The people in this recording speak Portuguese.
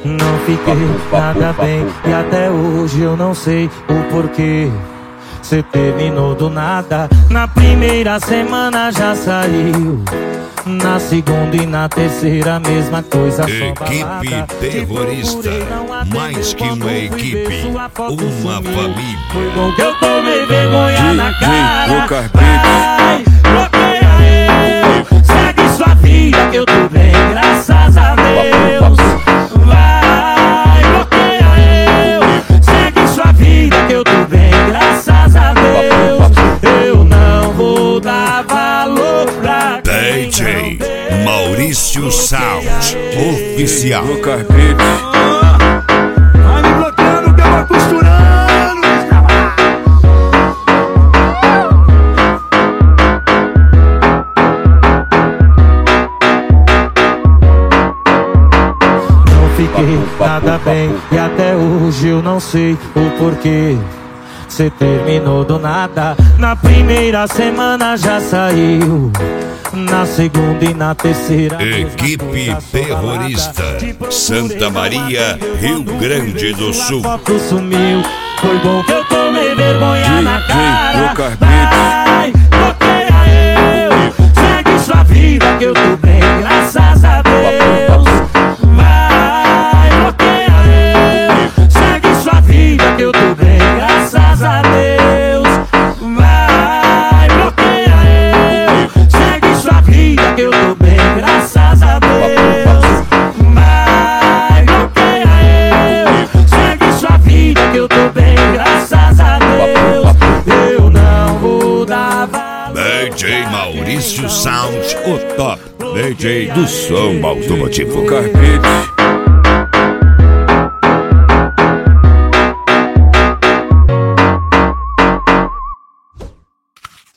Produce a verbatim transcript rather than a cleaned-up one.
Não fiquei nada bem e até hoje eu não sei o porquê. Cê terminou do nada, na primeira semana já saiu, na segunda e na terceira mesma coisa. Equipe terrorista, mais que uma equipe, uma família. Foi bom que eu tomei vergonha na cara. Vai, bloqueia eu, segue sua vida que eu tô bem, graças a Deus. Vai, bloqueia eu, segue sua vida que eu tô bem, graças a Deus. Eu não vou dar valor pra D J Maurício Sound Oficial. no carpete. Vai me bloqueando que eu vou costurando. Não fiquei nada bem e até hoje eu não sei o porquê. Cê terminou do nada, na primeira semana já saiu, na segunda e na terceira. Equipe terrorista, Santa Maria, Rio Grande do Sul. Foto sumiu, foi bom que eu tomei vergonha na cara. Vai, bloqueia eu, segue sua vida que eu tô bem, graças a Deus. Vai, bloqueia eu, segue sua vida que eu tô bem, graças a Deus. Vai, bloqueia eu, segue sua vida que eu tô bem, graças a Deus. Vai, bloqueia eu, segue sua vida que eu tô bem, graças a Deus. Eu não vou dar valor. D J Maurício Sound, o top D J Do som automotivo. Carpete.